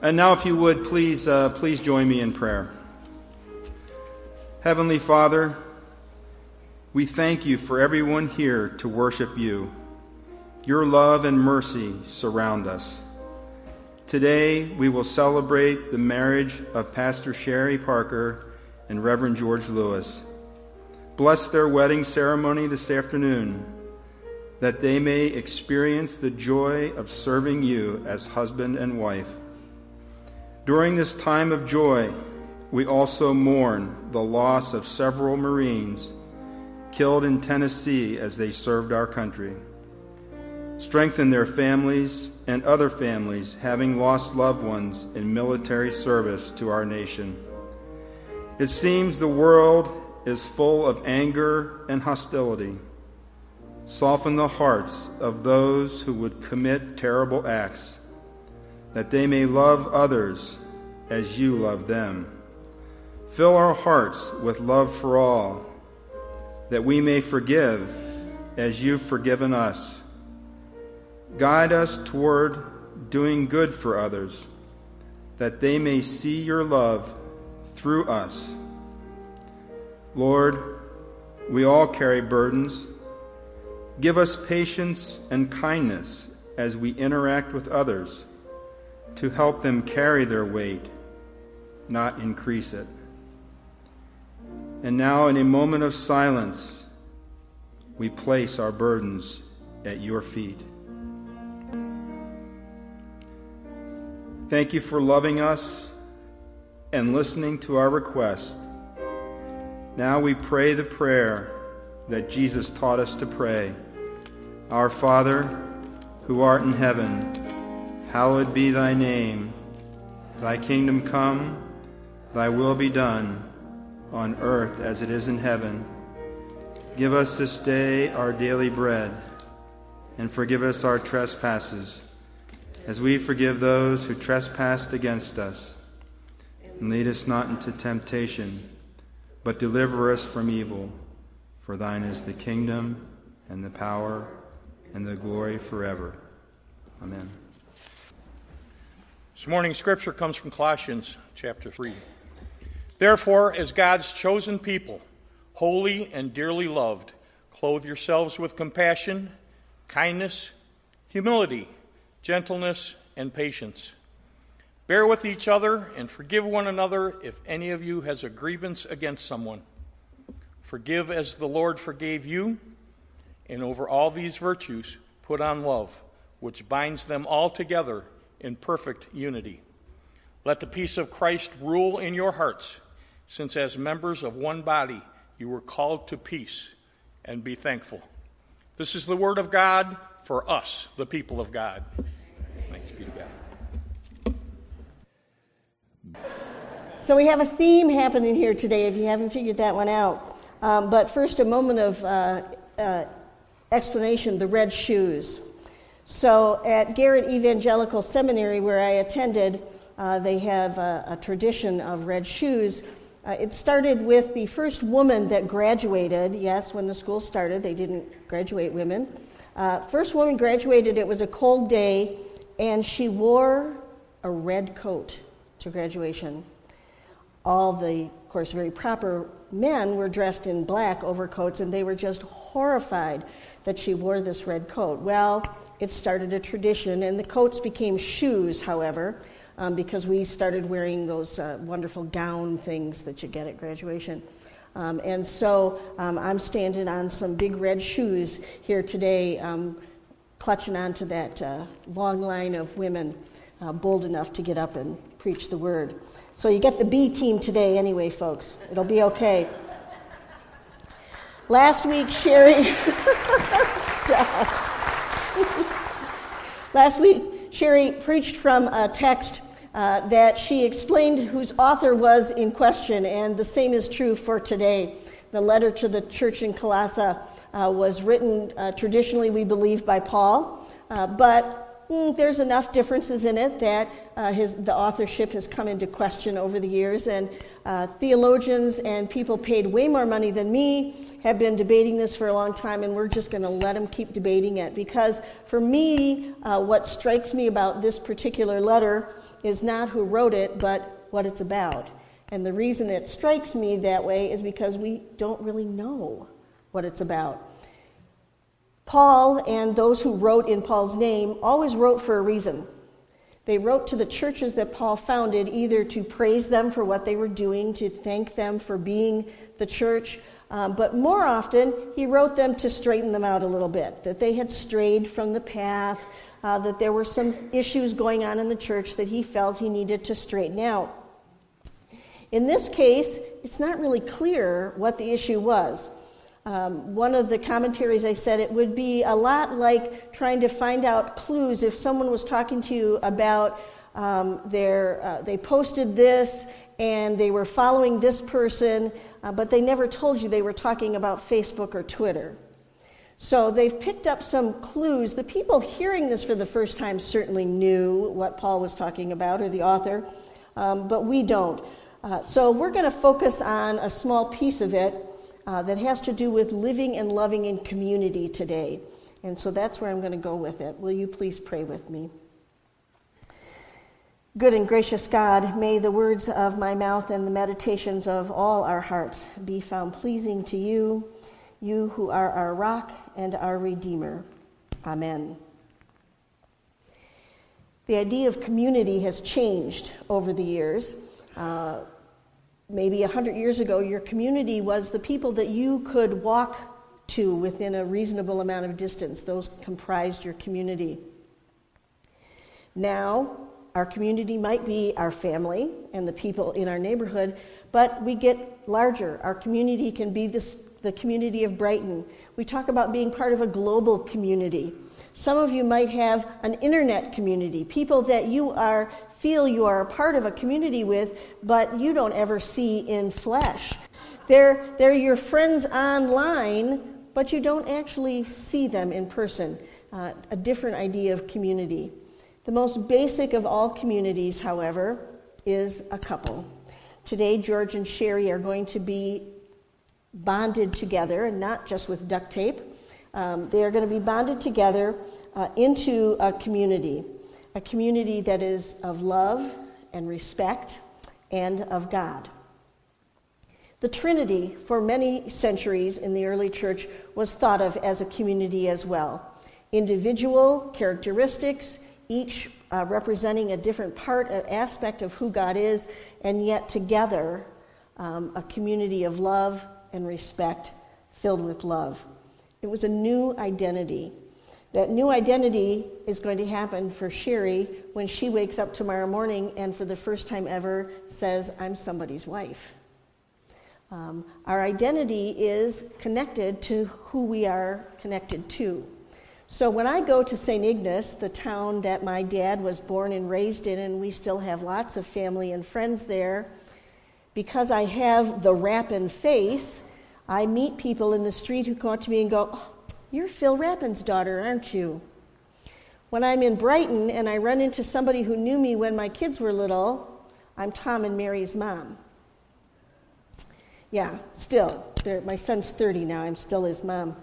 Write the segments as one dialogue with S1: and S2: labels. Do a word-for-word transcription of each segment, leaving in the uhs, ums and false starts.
S1: And now, if you would, please, uh, please join me in prayer. Heavenly Father, we thank you for everyone here to worship you. Your love and mercy surround us. Today, we will celebrate the marriage of Pastor Sherry Parker and Reverend George Lewis. Bless their wedding ceremony this afternoon, that they may experience the joy of serving you as husband and wife. During this time of joy, we also mourn the loss of several Marines killed in Tennessee as they served our country. Strengthen their families and other families having lost loved ones in military service to our nation. It seems the world is full of anger and hostility. Soften the hearts of those who would commit terrible acts, that they may love others as you love them. Fill our hearts with love for all, that we may forgive as you've forgiven us. Guide us toward doing good for others, that they may see your love through us. Lord, we all carry burdens. Give us patience and kindness as we interact with others, to help them carry their weight, not increase it. And now, in a moment of silence, we place our burdens at your feet. Thank you for loving us and listening to our request. Now we pray the prayer that Jesus taught us to pray. Our Father, who art in heaven, hallowed be thy name. Thy kingdom come, thy will be done, on earth as it is in heaven. Give us this day our daily bread, and forgive us our trespasses, as we forgive those who trespass against us. And lead us not into temptation, but deliver us from evil. For thine is the kingdom, and the power, and the glory forever. Amen.
S2: This morning's scripture comes from Colossians chapter three. Therefore, as God's chosen people, holy and dearly loved, clothe yourselves with compassion, kindness, humility, gentleness, and patience. Bear with each other and forgive one another if any of you has a grievance against someone. Forgive as the Lord forgave you, and over all these virtues put on love, which binds them all together in perfect unity. Let the peace of Christ rule in your hearts, since as members of one body you were called to peace, and be thankful. This is the word of God for us, the people of God. Thanks be to God.
S3: So we have a theme happening here today, if you haven't figured that one out. Um, but first, a moment of uh, uh, explanation, the red shoes. So at Garrett Evangelical Seminary, where I attended, uh, they have a, a tradition of red shoes. Uh, it started with the first woman that graduated. Yes, when the school started, they didn't graduate women. Uh, first woman graduated, it was a cold day, and she wore a red coat to graduation. All the, of course, very proper men were dressed in black overcoats, and they were just horrified that she wore this red coat. Well, it started a tradition, and the coats became shoes, however, um, because we started wearing those uh, wonderful gown things that you get at graduation. Um, and so um, I'm standing on some big red shoes here today, um, clutching onto that uh, long line of women uh, bold enough to get up and preach the word. So you get the B team today anyway, folks. It'll be okay. Last week, Sherry... Stop. Last week, Sherry preached from a text uh, that she explained whose author was in question, and the same is true for today. The letter to the church in Colossae uh, was written uh, traditionally, we believe, by Paul, uh, but mm, there's enough differences in it that uh, his the authorship has come into question over the years, and uh, theologians and people paid way more money than me have been debating this for a long time, and we're just going to let them keep debating it, because for me, uh, what strikes me about this particular letter is not who wrote it, but what it's about. And the reason it strikes me that way is because we don't really know what it's about. Paul and those who wrote in Paul's name always wrote for a reason. They wrote to the churches that Paul founded either to praise them for what they were doing, to thank them for being the church, um, but more often he wrote them to straighten them out a little bit, that they had strayed from the path, uh, that there were some issues going on in the church that he felt he needed to straighten out. In this case, it's not really clear what the issue was. Um, one of the commentaries, I said it would be a lot like trying to find out clues if someone was talking to you about um, their, uh, they posted this and they were following this person, uh, but they never told you they were talking about Facebook or Twitter. So they've picked up some clues. The people hearing this for the first time certainly knew what Paul was talking about, or the author, um, but we don't. Uh, so we're going to focus on a small piece of it uh, that has to do with living and loving in community today. And so that's where I'm going to go with it. Will you please pray with me? Good and gracious God, may the words of my mouth and the meditations of all our hearts be found pleasing to you, you who are our rock and our Redeemer. Amen. The idea of community has changed over the years. Uh, maybe a hundred years ago, your community was the people that you could walk to within a reasonable amount of distance. Those comprised your community. Now, our community might be our family and the people in our neighborhood, but we get larger. Our community can be this, the community of Brighton. We talk about being part of a global community. Some of you might have an internet community, people that you are feel you are a part of a community with, but you don't ever see in flesh. They're, they're your friends online, but you don't actually see them in person. Uh, a different idea of community. The most basic of all communities, however, is a couple. Today, George and Sherry are going to be bonded together, and not just with duct tape. Um, they are going to be bonded together uh, into a community, a community that is of love and respect and of God. The Trinity, for many centuries in the early church, was thought of as a community as well. Individual characteristics, each uh, representing a different part, an aspect of who God is, and yet together um, a community of love and respect filled with love. It was a new identity. That new identity is going to happen for Sherry when she wakes up tomorrow morning and for the first time ever says, I'm somebody's wife. Um, our identity is connected to who we are connected to. So when I go to Saint Ignace, the town that my dad was born and raised in, and we still have lots of family and friends there, because I have the Rappin face, I meet people in the street who come up to me and go, oh, you're Phil Rappin's daughter, aren't you? When I'm in Brighton and I run into somebody who knew me when my kids were little, I'm Tom and Mary's mom. Yeah, still. My son's thirty now. I'm still his mom.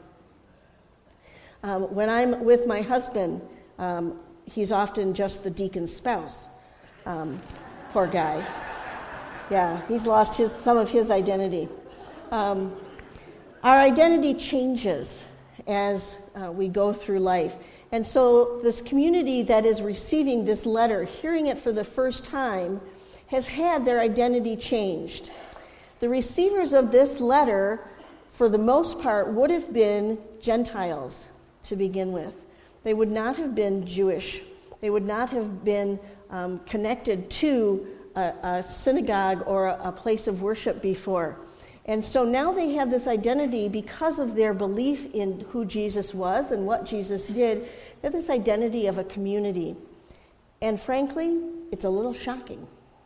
S3: Um, when I'm with my husband, um, he's often just the deacon's spouse. Um, poor guy. Yeah, he's lost his some of his identity. Um, our identity changes as uh, we go through life. And so this community that is receiving this letter, hearing it for the first time, has had their identity changed. The receivers of this letter, for the most part, would have been Gentiles to begin with. They would not have been Jewish. They would not have been um, connected to a, a synagogue or a, a place of worship before. And so now they have this identity because of their belief in who Jesus was and what Jesus did. They have this identity of a community. And frankly, it's a little shocking.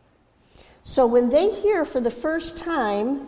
S3: So when they hear for the first time,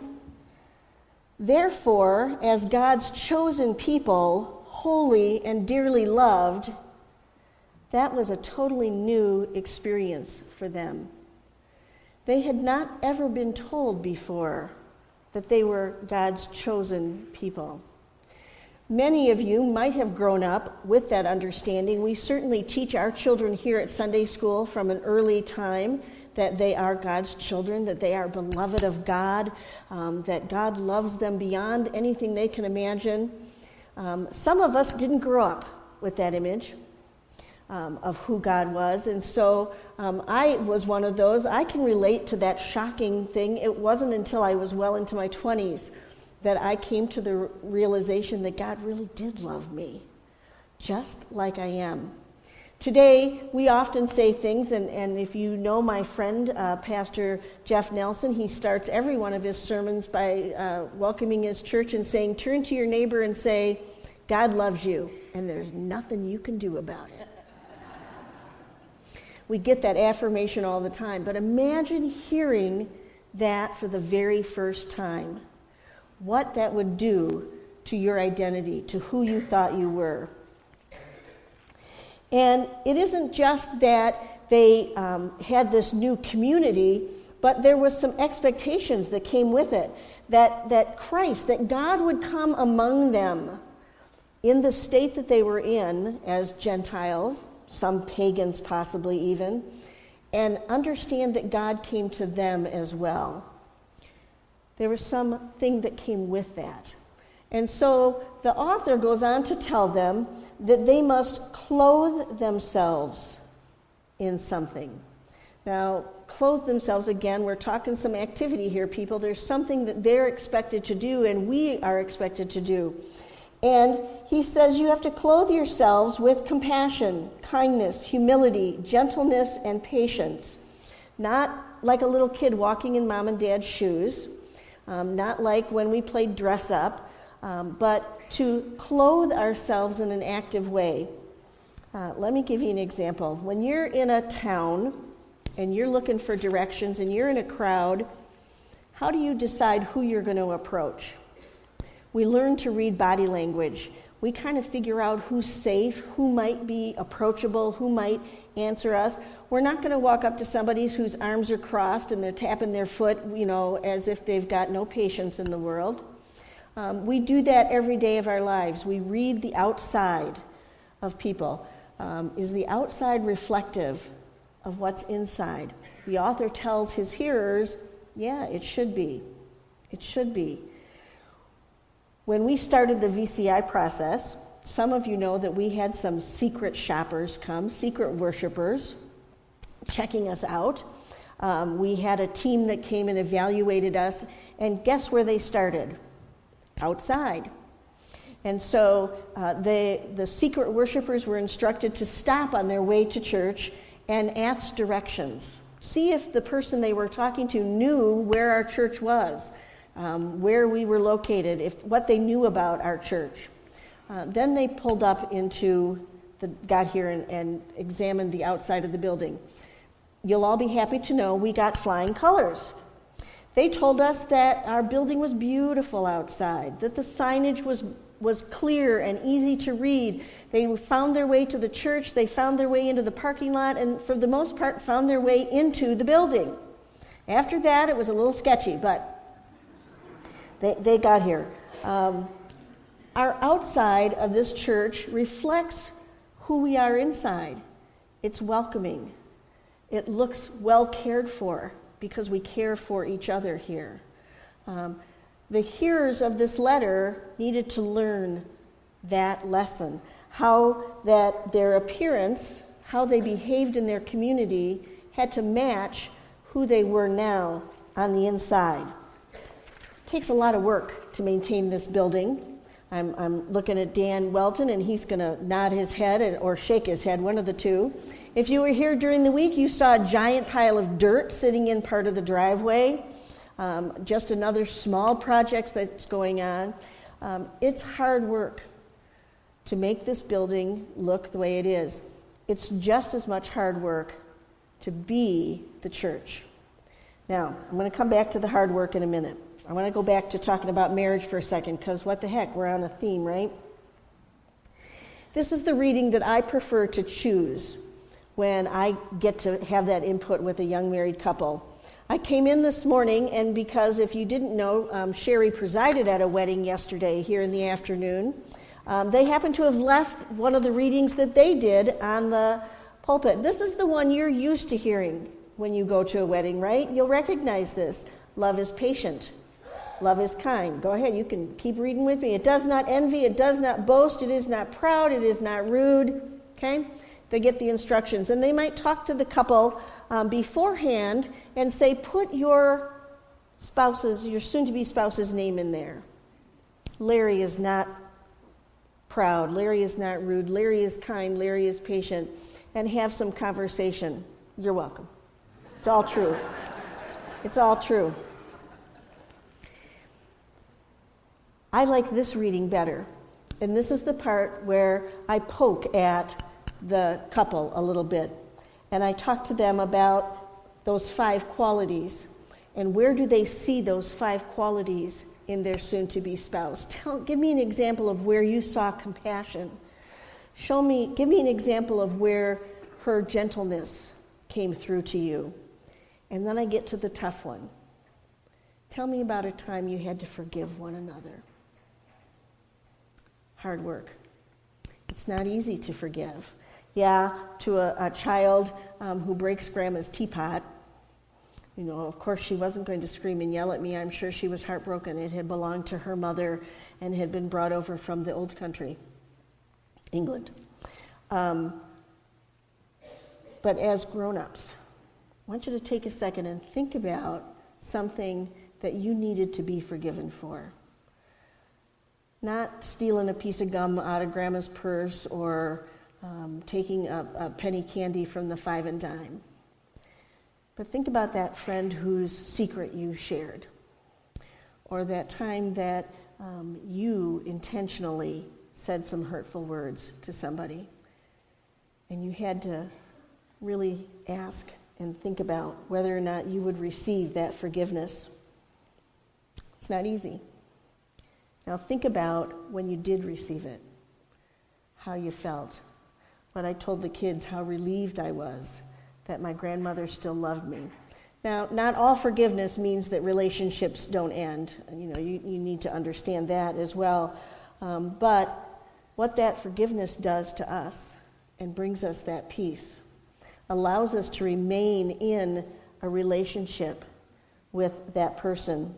S3: therefore, as God's chosen people, holy and dearly loved, that was a totally new experience for them. They had not ever been told before that they were God's chosen people. Many of you might have grown up with that understanding. We certainly teach our children here at Sunday school from an early time that they are God's children, that they are beloved of God, um, that God loves them beyond anything they can imagine. Um, some of us didn't grow up with that image um, of who God was, and so um, I was one of those. I can relate to that shocking thing. It wasn't until I was well into my twenties that I came to the realization that God really did love me, just like I am. Today, we often say things, and, and if you know my friend, uh, Pastor Jeff Nelson, he starts every one of his sermons by uh, welcoming his church and saying, turn to your neighbor and say, God loves you, and there's nothing you can do about it. We get that affirmation all the time, but imagine hearing that for the very first time. What that would do to your identity, to who you thought you were. And it isn't just that they um, had this new community, but there was some expectations that came with it. That, that Christ, that God would come among them in the state that they were in as Gentiles, some pagans possibly even, and understand that God came to them as well. There was something that came with that. And so the author goes on to tell them that they must clothe themselves in something. Now, clothe themselves, again, we're talking some activity here, people. There's something that they're expected to do and we are expected to do. And he says you have to clothe yourselves with compassion, kindness, humility, gentleness, and patience. Not like a little kid walking in mom and dad's shoes. Um, not like when we played dress up, um, but to clothe ourselves in an active way. Uh, let me give you an example. When you're in a town and you're looking for directions and you're in a crowd, how do you decide who you're going to approach? We learn to read body language. We kind of figure out who's safe, who might be approachable, who might answer us. We're not going to walk up to somebody whose arms are crossed and they're tapping their foot, you know, as if they've got no patience in the world. Um, we do that every day of our lives. We read the outside of people. Um, is the outside reflective of what's inside? The author tells his hearers, yeah, it should be. It should be. When we started the V C I process, some of you know that we had some secret shoppers come, secret worshipers, checking us out. Um, we had a team that came and evaluated us, and guess where they started? Outside. And so uh, they, the secret worshipers were instructed to stop on their way to church and ask directions. See if the person they were talking to knew where our church was, um, where we were located, if what they knew about our church. Uh, then they pulled up into, the, got here and, and examined the outside of the building. You'll all be happy to know we got flying colors. They told us that our building was beautiful outside, that the signage was, was clear and easy to read. They found their way to the church, they found their way into the parking lot, and for the most part found their way into the building. After that, it was a little sketchy, but they, they got here. Um, our outside of this church reflects who we are inside. It's welcoming. It looks well cared for because we care for each other here. Um, the hearers of this letter needed to learn that lesson, how that their appearance, how they behaved in their community, had to match who they were now on the inside. It takes a lot of work to maintain this building. I'm, I'm looking at Dan Welton, and he's going to nod his head and, or shake his head, one of the two. If you were here during the week, you saw a giant pile of dirt sitting in part of the driveway. Um, just another small project that's going on. Um, it's hard work to make this building look the way it is. It's just as much hard work to be the church. Now, I'm going to come back to the hard work in a minute. I want to go back to talking about marriage for a second, because what the heck, we're on a theme, right? This is the reading that I prefer to choose when I get to have that input with a young married couple. I came in this morning, and because if you didn't know, um, Sherry presided at a wedding yesterday here in the afternoon. Um, they happen to have left one of the readings that they did on the pulpit. This is the one you're used to hearing when you go to a wedding, right? You'll recognize this. Love is patient. Love is kind. Go ahead, you can keep reading with me. It does not envy, it does not boast, it is not proud, it is not rude. Okay? They get the instructions. And they might talk to the couple um, beforehand and say, put your spouse's, your soon-to-be spouse's name in there. Larry is not proud. Larry is not rude. Larry is kind. Larry is patient. And have some conversation. You're welcome. It's all true. It's all true. I like this reading better. And this is the part where I poke at the couple a little bit. And I talk to them about those five qualities. And where do they see those five qualities in their soon-to-be spouse? Tell, give me an example of where you saw compassion. Show me, give me an example of where her gentleness came through to you. And then I get to the tough one. Tell me about a time you had to forgive one another. Hard work. It's not easy to forgive. Yeah, to a, a child um, who breaks Grandma's teapot, you know, of course she wasn't going to scream and yell at me. I'm sure she was heartbroken. It had belonged to her mother and had been brought over from the old country, England. Um, but as grown-ups, I want you to take a second and think about something that you needed to be forgiven for. Not stealing a piece of gum out of Grandma's purse or um, taking a, a penny candy from the five and dime. But think about that friend whose secret you shared, or that time that um, you intentionally said some hurtful words to somebody, and you had to really ask and think about whether or not you would receive that forgiveness. It's not easy. Now think about when you did receive it, how you felt. But I told the kids how relieved I was that my grandmother still loved me. Now, not all forgiveness means that relationships don't end. You know, you, you need to understand that as well. Um, but what that forgiveness does to us and brings us that peace allows us to remain in a relationship with that person.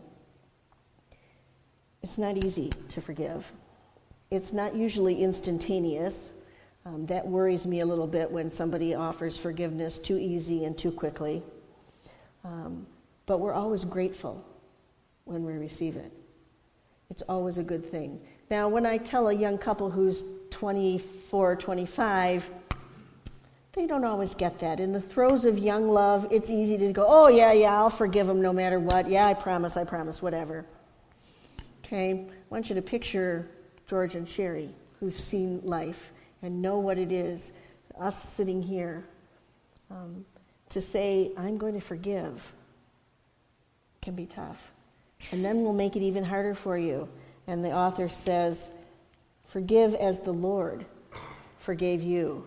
S3: It's not easy to forgive. It's not usually instantaneous. Um, that worries me a little bit when somebody offers forgiveness too easy and too quickly. Um, but we're always grateful when we receive it. It's always a good thing. Now, when I tell a young couple who's twenty-four, twenty-five, they don't always get that. In the throes of young love, it's easy to go, oh, yeah, yeah, I'll forgive them no matter what. Yeah, I promise, I promise, whatever. Okay? I want you to picture George and Sherry, who've seen life and know what it is, us sitting here, um, to say, I'm going to forgive, can be tough. And then we'll make it even harder for you. And the author says, forgive as the Lord forgave you.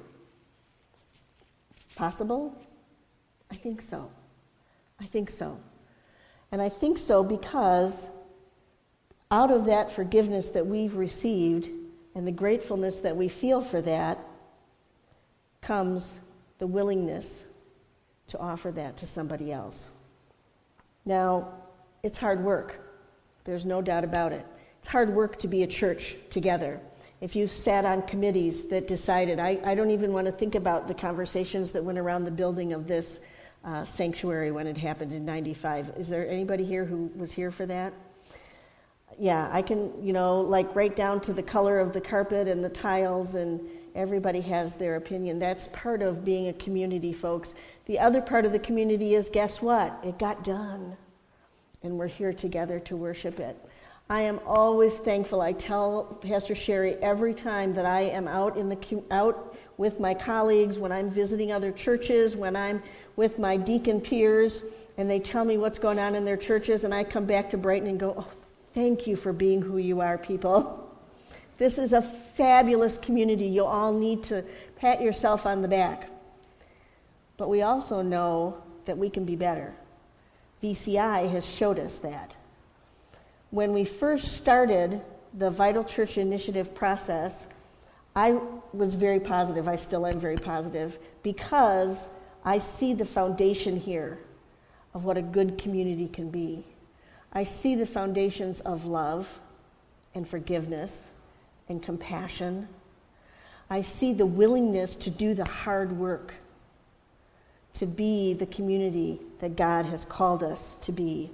S3: Possible? I think so. I think so. And I think so because out of that forgiveness that we've received and the gratefulness that we feel for that comes the willingness to offer that to somebody else. Now, it's hard work. There's no doubt about it. It's hard work to be a church together. If you sat on committees that decided, I, I don't even want to think about the conversations that went around the building of this uh, sanctuary when it happened in ninety-five. Is there anybody here who was here for that? Yeah, I can, you know, like right down to the color of the carpet and the tiles, and everybody has their opinion. That's part of being a community, folks. The other part of the community is, guess what? It got done, and we're here together to worship it. I am always thankful. I tell Pastor Sherry every time that I am out in the out with my colleagues, when I'm visiting other churches, when I'm with my deacon peers, and they tell me what's going on in their churches, and I come back to Brighton and go, oh, thank you for being who you are, people. This is a fabulous community. You all need to pat yourself on the back. But we also know that we can be better. V C I has showed us that. When we first started the Vital Church Initiative process, I was very positive. I still am very positive because I see the foundation here of what a good community can be. I see the foundations of love and forgiveness and compassion. I see the willingness to do the hard work, to be the community that God has called us to be.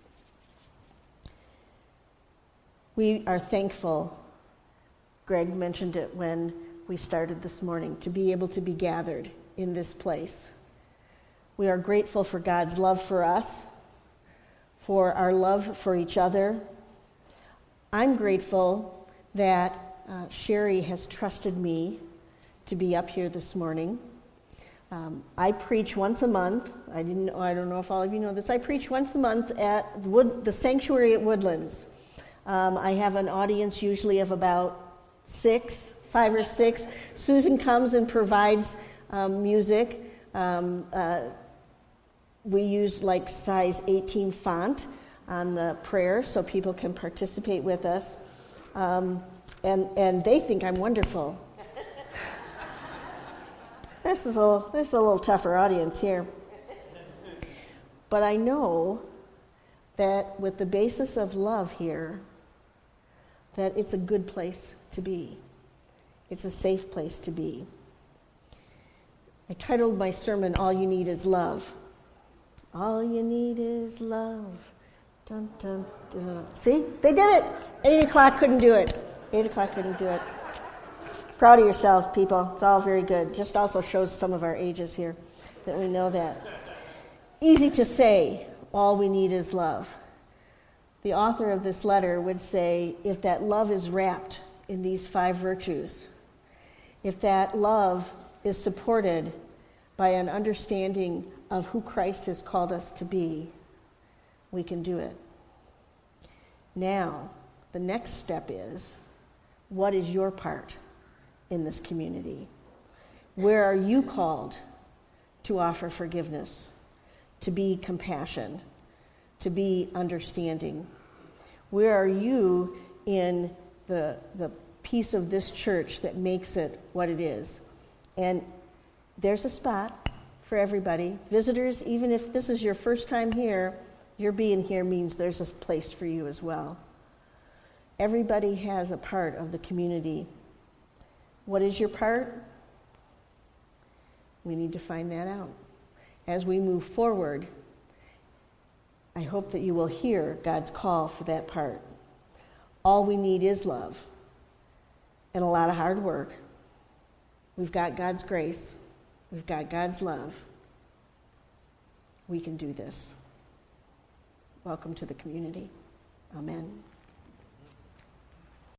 S3: We are thankful, Greg mentioned it when we started this morning, to be able to be gathered in this place. We are grateful for God's love for us, for our love for each other. I'm grateful that uh, Sherry has trusted me to be up here this morning. Um, I preach once a month. I didn't. know, I don't know if all of you know this. I preach once a month at Wood, the Sanctuary at Woodlands. Um, I have an audience usually of about six, five or six. Susan comes and provides um, music. Um, uh, we use like size eighteen font on the prayer so people can participate with us. Um, and, and they think I'm wonderful. This is a little, this is a little tougher audience here. But I know that with the basis of love here, that it's a good place to be. It's a safe place to be. I titled my sermon, All You Need Is Love. All you need is love. Dun, dun, dun. See? They did it. Eight o'clock couldn't do it. Eight o'clock couldn't do it. Proud of yourselves, people. It's all very good. Just also shows some of our ages here that we know that. Easy to say, all we need is love. The author of this letter would say, if that love is wrapped in these five virtues, if that love is supported by an understanding of who Christ has called us to be, we can do it. Now, the next step is, what is your part in this community? Where are you called to offer forgiveness, to be compassion, to be understanding? Where are you in the, the piece of this church that makes it what it is? And there's a spot for everybody. Visitors, even if this is your first time here, your being here means there's a place for you as well. Everybody has a part of the community. What is your part? We need to find that out. As we move forward, I hope that you will hear God's call for that part. All we need is love and a lot of hard work. We've got God's grace. We've got God's love. We can do this. Welcome to the community. Amen.